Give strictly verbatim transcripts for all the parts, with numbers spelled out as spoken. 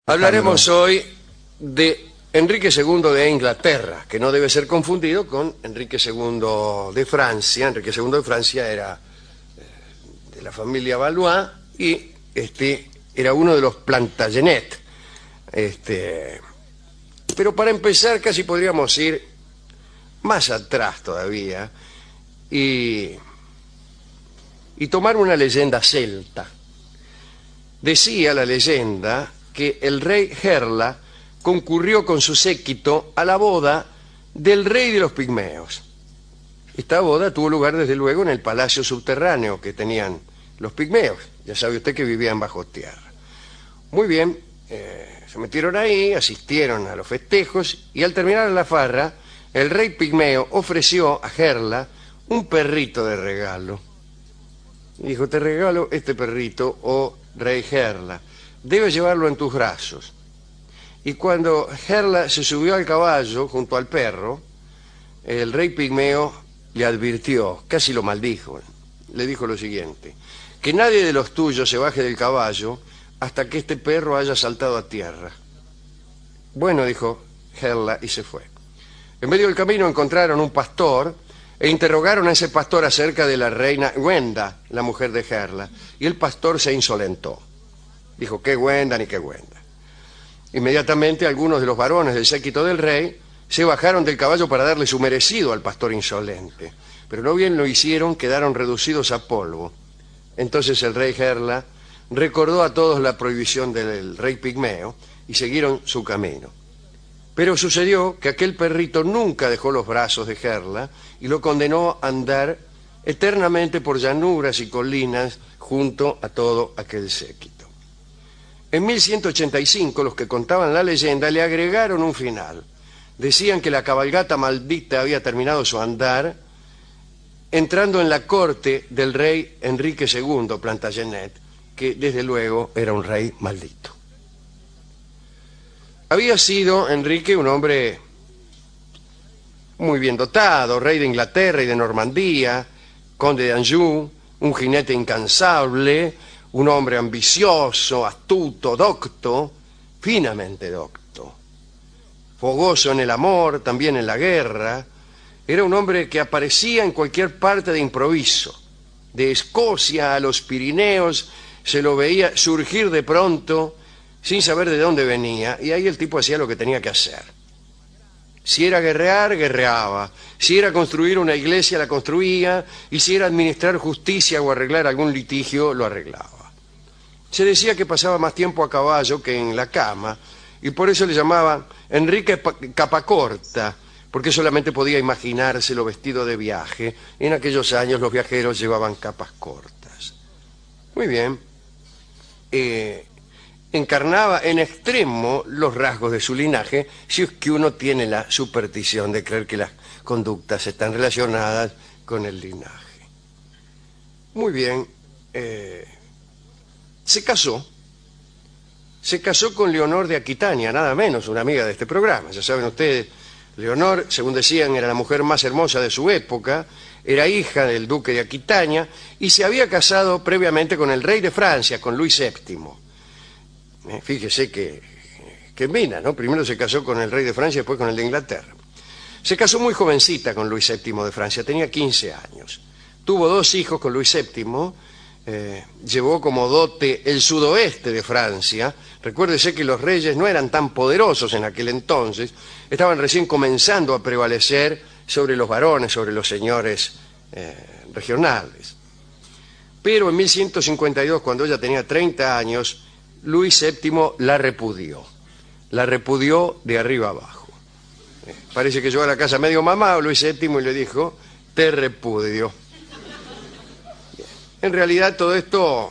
Hablaremos hoy de Enrique segundo de Inglaterra, que no debe ser confundido con Enrique segundo de Francia. Enrique segundo de Francia era de la familia Valois y este era uno de los Plantagenet. Este, pero para empezar casi podríamos ir más atrás todavía y, y tomar una leyenda celta. Decía la leyenda que el rey Gerla concurrió con su séquito a la boda del rey de los pigmeos. Esta boda tuvo lugar desde luego en el palacio subterráneo que tenían los pigmeos. Ya sabe usted que vivían bajo tierra. Muy bien, eh, se metieron ahí, asistieron a los festejos y al terminar la farra, el rey pigmeo ofreció a Gerla un perrito de regalo. Y dijo: te regalo este perrito, oh rey Gerla, debes llevarlo en tus brazos. Y cuando Gerla se subió al caballo junto al perro, el rey pigmeo le advirtió, casi lo maldijo, le dijo lo siguiente: que nadie de los tuyos se baje del caballo hasta que este perro haya saltado a tierra. Bueno, dijo Gerla, y se fue. En medio del camino encontraron un pastor e interrogaron a ese pastor acerca de la reina Wenda, la mujer de Gerla, y el pastor se insolentó. Dijo: qué Wenda ni qué Wenda. Inmediatamente algunos de los varones del séquito del rey se bajaron del caballo para darle su merecido al pastor insolente, pero no bien lo hicieron, quedaron reducidos a polvo. Entonces el rey Gerla recordó a todos la prohibición del rey pigmeo y siguieron su camino. Pero sucedió que aquel perrito nunca dejó los brazos de Gerla y lo condenó a andar eternamente por llanuras y colinas junto a todo aquel séquito. En mil ciento ochenta y cinco los que contaban la leyenda le agregaron un final. Decían que la cabalgata maldita había terminado su andar entrando en la corte del rey Enrique segundo Plantagenet, que desde luego era un rey maldito. Había sido Enrique un hombre muy bien dotado, rey de Inglaterra y de Normandía, conde de Anjou, un jinete incansable, un hombre ambicioso, astuto, docto, finamente docto, fogoso en el amor, también en la guerra. Era un hombre que aparecía en cualquier parte de improviso. De Escocia a los Pirineos se lo veía surgir de pronto sin saber de dónde venía, y ahí el tipo hacía lo que tenía que hacer. Si era guerrear, guerreaba. Si era construir una iglesia, la construía. Y si era administrar justicia o arreglar algún litigio, lo arreglaba. Se decía que pasaba más tiempo a caballo que en la cama, y por eso le llamaban Enrique Capacorta, porque solamente podía imaginárselo vestido de viaje. En aquellos años los viajeros llevaban capas cortas. Muy bien. Eh, encarnaba en extremo los rasgos de su linaje, si es que uno tiene la superstición de creer que las conductas están relacionadas con el linaje. Muy bien. Eh, se casó. Se casó con Leonor de Aquitania, nada menos, una amiga de este programa. Ya saben ustedes, Leonor, según decían, era la mujer más hermosa de su época, era hija del duque de Aquitania y se había casado previamente con el rey de Francia, con Luis séptimo. Eh, fíjese que, que mina, ¿no? Primero se casó con el rey de Francia y después con el de Inglaterra. Se casó muy jovencita con Luis séptimo de Francia, tenía quince años. Tuvo dos hijos con Luis séptimo, eh, llevó como dote el sudoeste de Francia. Recuérdese que los reyes no eran tan poderosos en aquel entonces, estaban recién comenzando a prevalecer sobre los varones, sobre los señores eh, regionales. Pero en mil ciento cincuenta y dos, cuando ella tenía treinta años, Luis séptimo la repudió. La repudió de arriba abajo. Eh, parece que llegó a la casa medio mamado Luis séptimo y le dijo: te repudio. Bien. En realidad todo esto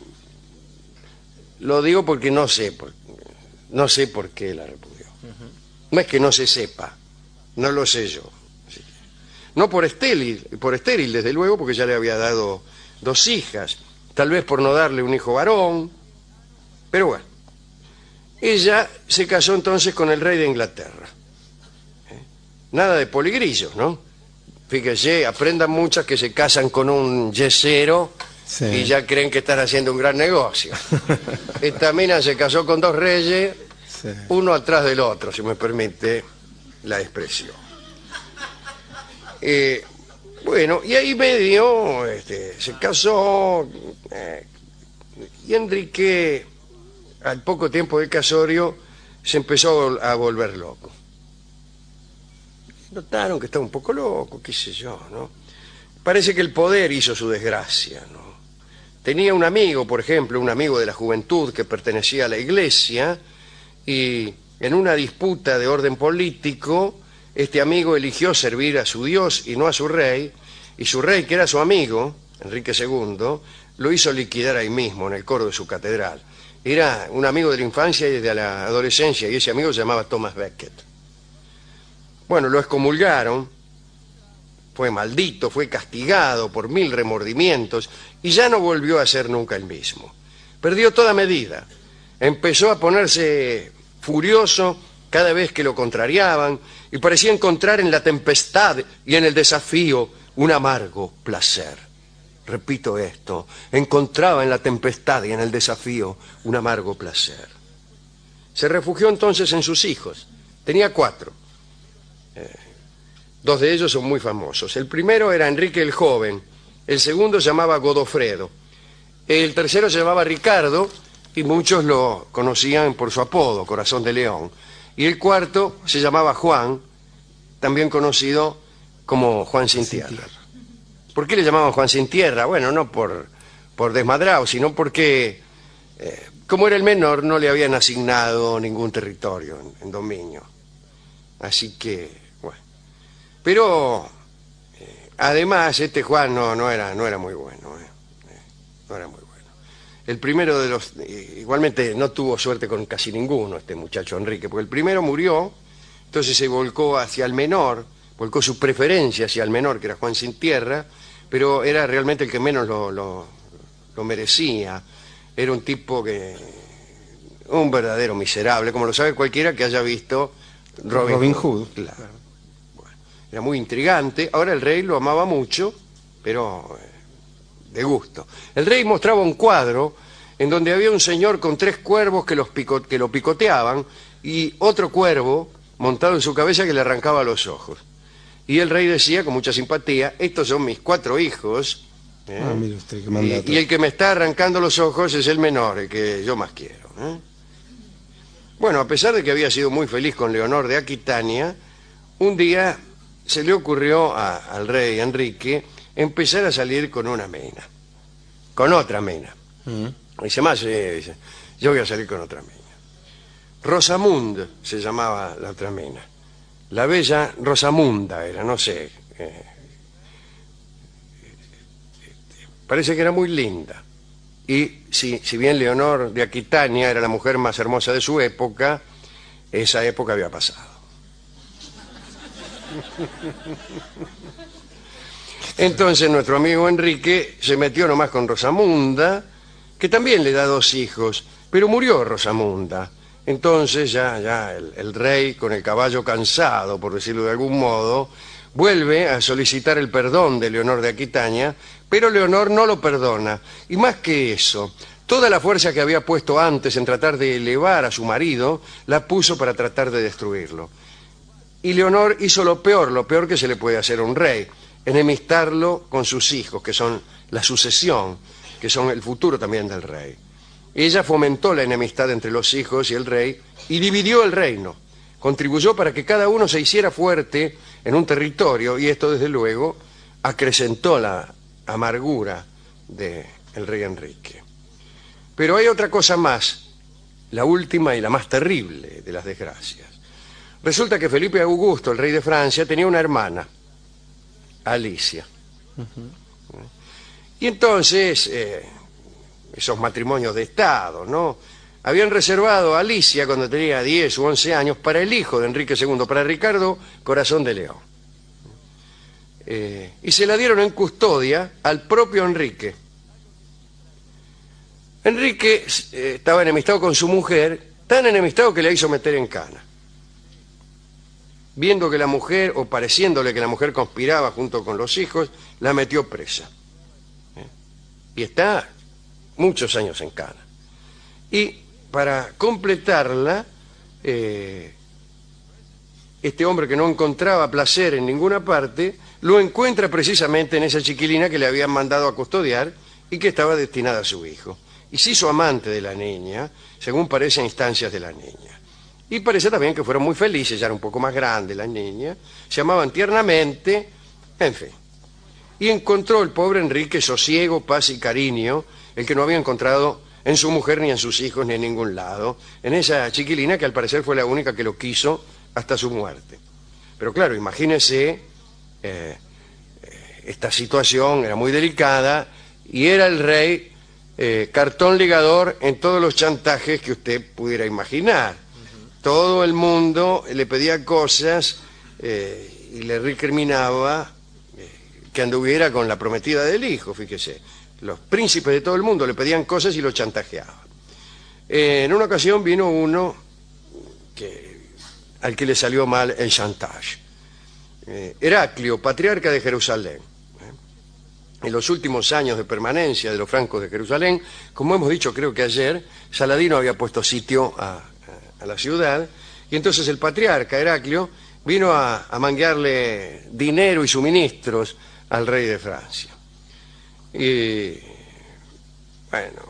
lo digo porque no sé, por, no sé por qué la repudió. No es que no se sepa, no lo sé yo. No por estéril, por estéril desde luego, porque ya le había dado dos hijas, tal vez por no darle un hijo varón, pero bueno. Ella se casó entonces con el rey de Inglaterra. ¿Eh? Nada de poligrillos, ¿no? Fíjese, aprendan muchas que se casan con un yesero Sí. y ya creen que están haciendo un gran negocio. Esta mina se casó con dos reyes, Sí. uno atrás del otro, si me permite la expresión. Eh, bueno, y ahí medio este, se casó, eh, y Enrique, al poco tiempo del casorio, se empezó a volver loco. Notaron que estaba un poco loco, qué sé yo, ¿no? Parece que el poder hizo su desgracia, ¿no? Tenía un amigo, por ejemplo, un amigo de la juventud que pertenecía a la iglesia, y en una disputa de orden político, este amigo eligió servir a su Dios y no a su rey, y su rey, que era su amigo, Enrique segundo, lo hizo liquidar ahí mismo, en el coro de su catedral. Era un amigo de la infancia y de la adolescencia, y ese amigo se llamaba Thomas Becket. Bueno, lo excomulgaron, fue maldito, fue castigado por mil remordimientos, y ya no volvió a ser nunca el mismo. Perdió toda medida. Empezó a ponerse furioso cada vez que lo contrariaban, y parecía encontrar en la tempestad y en el desafío un amargo placer. Repito esto, encontraba en la tempestad y en el desafío un amargo placer. Se refugió entonces en sus hijos. Tenía cuatro. Eh, dos de ellos son muy famosos. El primero era Enrique el Joven, el segundo se llamaba Godofredo, el tercero se llamaba Ricardo, y muchos lo conocían por su apodo, Corazón de León, y el cuarto se llamaba Juan, también conocido como Juan Sin Tierra. ¿Por qué le llamaban Juan Sin Tierra? Bueno, no por, por desmadrado, sino porque, eh, como era el menor, no le habían asignado ningún territorio en, en dominio. Así que, bueno. Pero, eh, además, este Juan no, no, era, no era muy bueno. Eh. Eh, no era muy bueno. El primero de los... Eh, igualmente no tuvo suerte con casi ninguno este muchacho Enrique, porque el primero murió, entonces se volcó hacia el menor, volcó su preferencia hacia el menor, que era Juan Sin Tierra, pero era realmente el que menos lo, lo, lo merecía. Era un tipo que... un verdadero miserable, como lo sabe cualquiera que haya visto Robin, Robin Hood. Hood. Claro. Bueno, era muy intrigante. Ahora el rey lo amaba mucho, pero eh, de gusto. El rey mostraba un cuadro en donde había un señor con tres cuervos que, los pico, que lo picoteaban, y otro cuervo montado en su cabeza que le arrancaba los ojos. Y el rey decía con mucha simpatía: estos son mis cuatro hijos, ¿eh? Ah, mire usted, qué mandato. y, y el que me está arrancando los ojos es el menor, el que yo más quiero, ¿eh? Bueno, a pesar de que había sido muy feliz con Leonor de Aquitania, un día se le ocurrió a, al rey Enrique empezar a salir con una mena, con otra mena. Mm. Dice más, eh, dice, yo voy a salir con otra mena. Rosamund se llamaba la otra mena. La bella Rosamunda era, no sé. Eh, parece que era muy linda. Y si, si bien Leonor de Aquitania era la mujer más hermosa de su época, esa época había pasado. Entonces nuestro amigo Enrique se metió nomás con Rosamunda, que también le da dos hijos, pero murió Rosamunda. Entonces ya, ya el, el rey, con el caballo cansado, por decirlo de algún modo, vuelve a solicitar el perdón de Leonor de Aquitania, pero Leonor no lo perdona. Y más que eso, toda la fuerza que había puesto antes en tratar de elevar a su marido, la puso para tratar de destruirlo. Y Leonor hizo lo peor, lo peor que se le puede hacer a un rey: enemistarlo con sus hijos, que son la sucesión, que son el futuro también del rey. Ella fomentó la enemistad entre los hijos y el rey y dividió el reino. Contribuyó para que cada uno se hiciera fuerte en un territorio, y esto desde luego acrecentó la amargura del rey Enrique. Pero hay otra cosa más, la última y la más terrible de las desgracias. Resulta que Felipe Augusto, el rey de Francia, tenía una hermana, Alicia. Uh-huh. Y entonces... Eh, esos matrimonios de Estado, ¿no? Habían reservado a Alicia, cuando tenía diez u once años, para el hijo de Enrique segundo, para Ricardo Corazón de León. Eh, y se la dieron en custodia al propio Enrique. Enrique eh, estaba enemistado con su mujer, tan enemistado que le hizo meter en cana. Viendo que la mujer, o pareciéndole que la mujer conspiraba junto con los hijos, la metió presa. ¿Eh? y está muchos años en cana. Y para completarla, eh, este hombre que no encontraba placer en ninguna parte, lo encuentra precisamente en esa chiquilina que le habían mandado a custodiar y que estaba destinada a su hijo. Y se hizo amante de la niña, según parece a instancias de la niña. Y parece también que fueron muy felices, ya era un poco más grande la niña, se amaban tiernamente, en fin. Y encontró el pobre Enrique sosiego, paz y cariño, el que no había encontrado en su mujer ni en sus hijos ni en ningún lado, en esa chiquilina que al parecer fue la única que lo quiso hasta su muerte. Pero claro, imagínese, eh, esta situación era muy delicada y era el rey eh, cartón ligador en todos los chantajes que usted pudiera imaginar. Uh-huh. Todo el mundo le pedía cosas eh, y le recriminaba eh, que anduviera con la prometida del hijo, fíjese. Los príncipes de todo el mundo le pedían cosas y lo chantajeaban. Eh, en una ocasión vino uno que, al que le salió mal el chantaje. Eh, Heraclio, patriarca de Jerusalén. Eh, en los últimos años de permanencia de los francos de Jerusalén, como hemos dicho creo que ayer, Saladino había puesto sitio a, a, a la ciudad, y entonces el patriarca Heraclio vino a, a manguearle dinero y suministros al rey de Francia. Y bueno,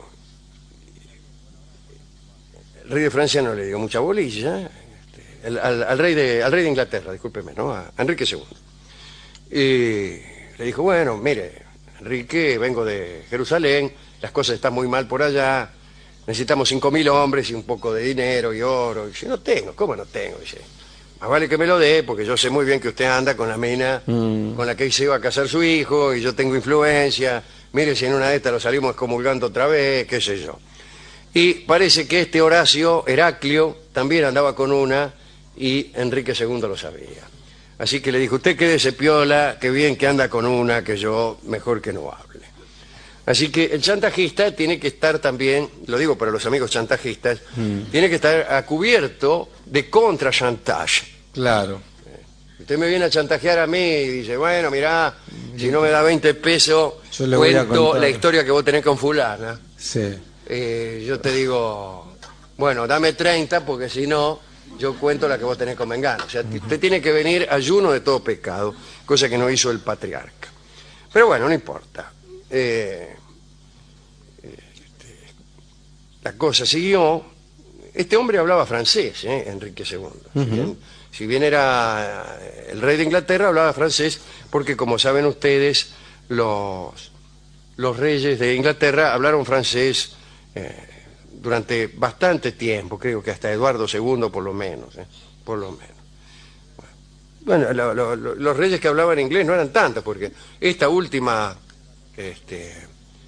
el rey de Francia no le dio mucha bolilla, este, el, al, al, rey de, al rey de Inglaterra, discúlpeme, ¿no? A Enrique segundo. Y le dijo, bueno, mire, Enrique, vengo de Jerusalén, las cosas están muy mal por allá, necesitamos cinco mil hombres y un poco de dinero y oro. Y dice, no tengo, ¿cómo no tengo? Dice, más vale que me lo dé, porque yo sé muy bien que usted anda con la mina mm. con la que se iba a casar su hijo, y yo tengo influencia, mire si en una de estas lo salimos excomulgando otra vez, qué sé yo. Y parece que este Horacio, Heraclio, también andaba con una, y Enrique segundo lo sabía. Así que le dijo, usted quédese piola, que bien que anda con una, que yo mejor que no hable. Así que el chantajista tiene que estar también, lo digo para los amigos chantajistas, mm. tiene que estar a cubierto de contrachantaje. Claro. Usted me viene a chantajear a mí y dice, bueno, mirá, si no me da veinte pesos, yo le voy cuento a la historia que vos tenés con fulana. Sí. Eh, yo te digo, bueno, dame treinta, porque si no, yo cuento la que vos tenés con mengano. O sea, uh-huh. usted tiene que venir ayuno de todo pecado, cosa que no hizo el patriarca. Pero bueno, no importa. Eh, este, la cosa siguió. Este hombre hablaba francés, ¿eh? Enrique segundo. Uh-huh. Si bien, si bien era el rey de Inglaterra, hablaba francés, porque como saben ustedes, los, los reyes de Inglaterra hablaron francés eh, durante bastante tiempo, creo que hasta Eduardo segundo por lo menos, ¿eh? por lo menos. Bueno, lo, lo, lo, los reyes que hablaban inglés no eran tantos, porque esta última este, eh,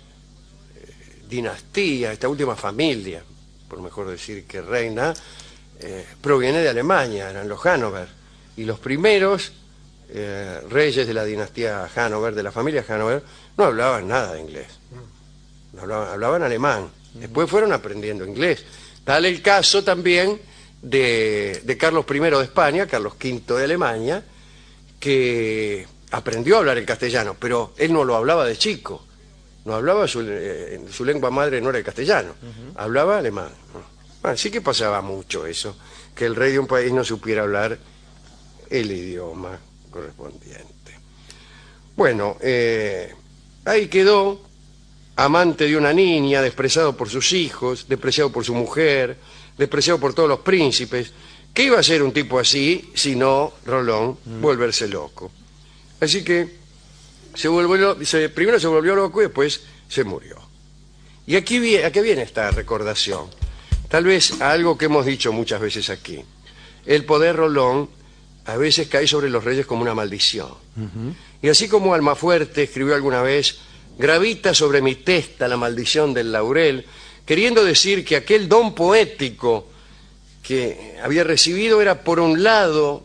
dinastía, esta última familia, por mejor decir que reina, eh, proviene de Alemania, eran los Hannover, y los primeros eh, reyes de la dinastía Hannover, de la familia Hannover, no hablaban nada de inglés, no hablaban, hablaban alemán, después fueron aprendiendo inglés. Tal el caso también de, de Carlos primero de España, Carlos quinto de Alemania, que aprendió a hablar el castellano, pero él no lo hablaba de chico. No hablaba, su, eh, su lengua madre no era el castellano, uh-huh. hablaba alemán. Bueno, sí que pasaba mucho eso, que el rey de un país no supiera hablar el idioma correspondiente. Bueno, eh, ahí quedó, amante de una niña, despreciado por sus hijos, despreciado por su mujer, despreciado por todos los príncipes. ¿Qué iba a hacer un tipo así, si no, Rolón, uh-huh. volverse loco? Así que Se volvió, se, primero se volvió loco y después se murió. Y aquí viene, ¿a qué viene esta recordación? Tal vez a algo que hemos dicho muchas veces aquí. El poder Rolón a veces cae sobre los reyes como una maldición. Uh-huh. Y así como Almafuerte escribió alguna vez, gravita sobre mi testa la maldición del laurel, queriendo decir que aquel don poético que había recibido era por un lado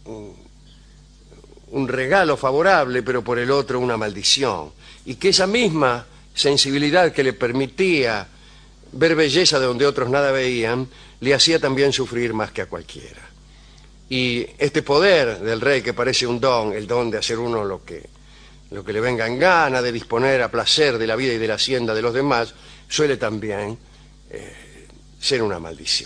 un regalo favorable, pero por el otro una maldición, y que esa misma sensibilidad que le permitía ver belleza de donde otros nada veían, le hacía también sufrir más que a cualquiera. Y este poder del rey, que parece un don, el don de hacer uno lo que, lo que le venga en gana, de disponer a placer de la vida y de la hacienda de los demás, suele también eh, ser una maldición.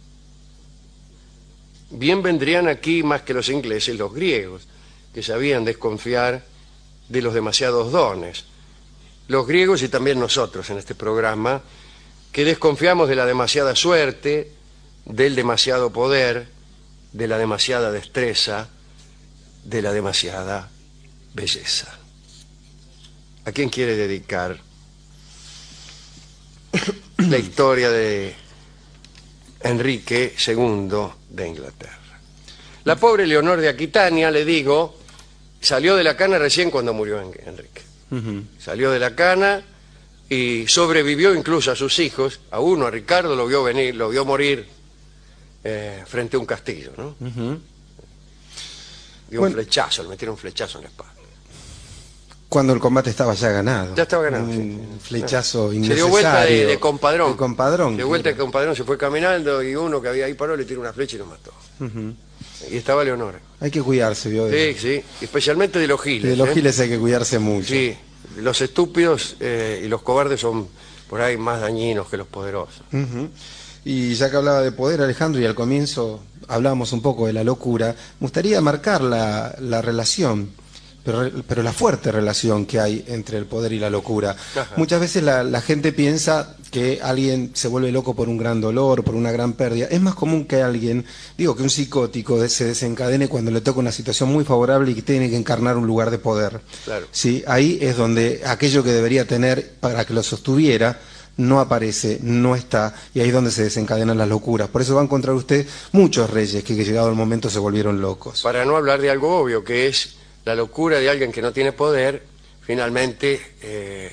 Bien vendrían aquí, más que los ingleses, los griegos, que sabían desconfiar de los demasiados dones. Los griegos y también nosotros en este programa, que desconfiamos de la demasiada suerte, del demasiado poder, de la demasiada destreza, de la demasiada belleza. ¿A quién quiere dedicar la historia de Enrique segundo de Inglaterra? La pobre Leonor de Aquitania, le digo, salió de la cana recién cuando murió Enrique. Uh-huh. Salió de la cana y sobrevivió incluso a sus hijos. A uno, a Ricardo, lo vio venir, lo vio morir eh, frente a un castillo, ¿no? Uh-huh. Dio bueno, un flechazo, le metieron un flechazo en la espalda. Cuando el combate estaba ya ganado. Ya estaba ganado. Un sí. flechazo innecesario. Se dio vuelta de, de compadrón. De compadrón. De vuelta de compadrón, se fue caminando y uno que había ahí paró le tiró una flecha y lo mató. Uh-huh. Y estaba Leonor. Hay que cuidarse, ¿vio? De... Sí, sí. Especialmente de los giles. De los ¿eh? giles hay que cuidarse mucho. Sí. Los estúpidos eh, y los cobardes son por ahí más dañinos que los poderosos. Uh-huh. Y ya que hablaba de poder, Alejandro, y al comienzo hablábamos un poco de la locura, me gustaría marcar la, la relación, pero, pero la fuerte relación que hay entre el poder y la locura. Ajá. Muchas veces la, la gente piensa que alguien se vuelve loco por un gran dolor, por una gran pérdida. Es más común que alguien, digo, que un psicótico se desencadene cuando le toca una situación muy favorable y que tiene que encarnar un lugar de poder. Claro. ¿Sí? Ahí es donde aquello que debería tener para que lo sostuviera no aparece, no está, y ahí es donde se desencadenan las locuras. Por eso va a encontrar usted muchos reyes que, que llegado el momento se volvieron locos. Para no hablar de algo obvio, que es la locura de alguien que no tiene poder, finalmente eh,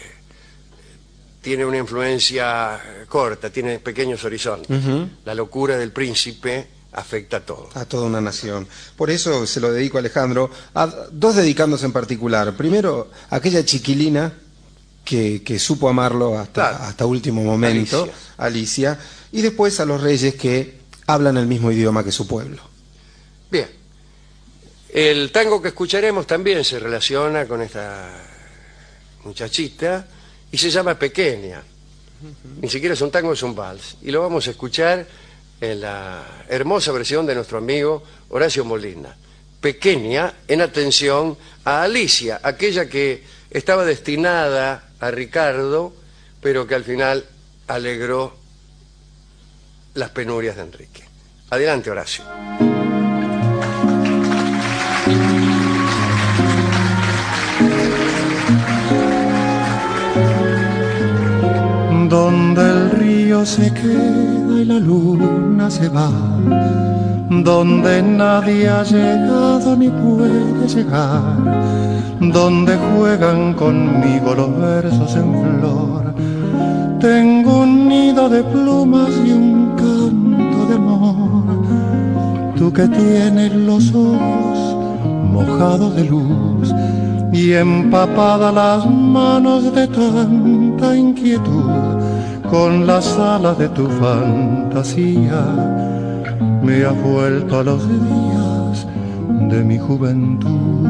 tiene una influencia corta, tiene pequeños horizontes. Uh-huh. La locura del príncipe afecta a todo. A toda una nación. Por eso se lo dedico a Alejandro, a dos dedicandos en particular. Primero, a aquella chiquilina Que, que supo amarlo hasta, claro. hasta último momento, Alicia. Alicia, y después a los reyes que hablan el mismo idioma que su pueblo. Bien, el tango que escucharemos también se relaciona con esta muchachita y se llama Pequeña. Uh-huh. Ni siquiera es un tango, es un vals, y lo vamos a escuchar en la hermosa versión de nuestro amigo Horacio Molina. Pequeña, en atención a Alicia, aquella que estaba destinada a Ricardo, pero que al final alegró las penurias de Enrique. Adelante, Horacio. Donde el río se queda y la luna se va, donde nadie ha llegado ni puede llegar, donde juegan conmigo los versos en flor. Tengo un nido de plumas y un canto de amor. Tú que tienes los ojos mojados de luz y empapadas las manos de tanta inquietud, con las alas de tu fantasía me has vuelto a los días de mi juventud.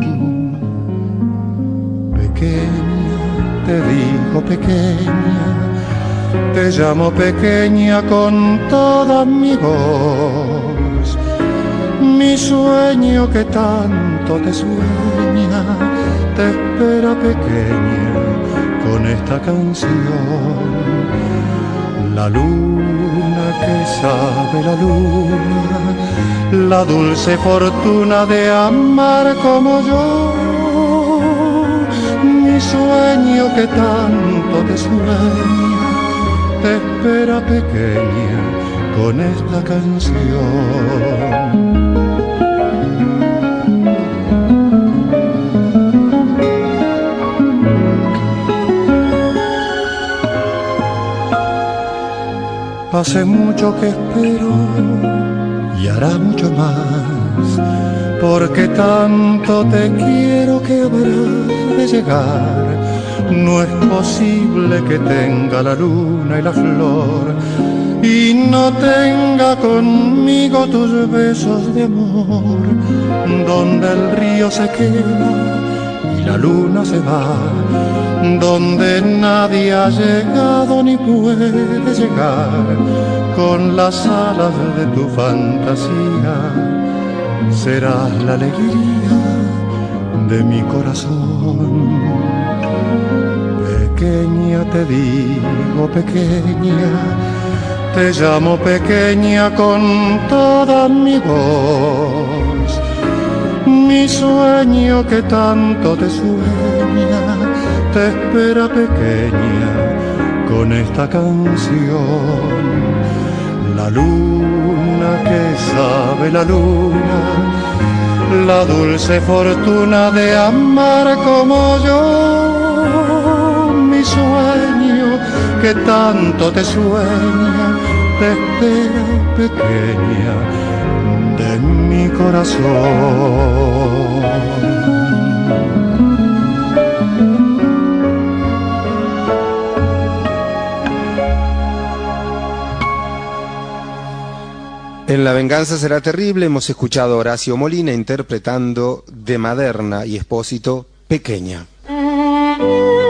Pequeña, te digo pequeña, te llamo pequeña con toda mi voz. Mi sueño que tanto te sueña, te espera pequeña con esta canción. La luna que sabe la luna, la dulce fortuna de amar como yo. Mi sueño que tanto te sueña, te espera pequeña con esta canción. Hace mucho que espero y hará mucho más, porque tanto te quiero que habrás de llegar. No es posible que tenga la luna y la flor y no tenga conmigo tus besos de amor, donde el río se queda y y la luna se va, donde nadie ha llegado ni puede llegar, con las alas de tu fantasía, serás la alegría de mi corazón. Pequeña te digo, pequeña, te llamo pequeña con toda mi voz. Mi sueño que tanto te sueña, te espera pequeña con esta canción. La luna que sabe la luna, la dulce fortuna de amar como yo. Mi sueño que tanto te sueña, te espera pequeña de mi corazón. En La venganza será terrible hemos escuchado a Horacio Molina interpretando de Maderna y Espósito Pequeña.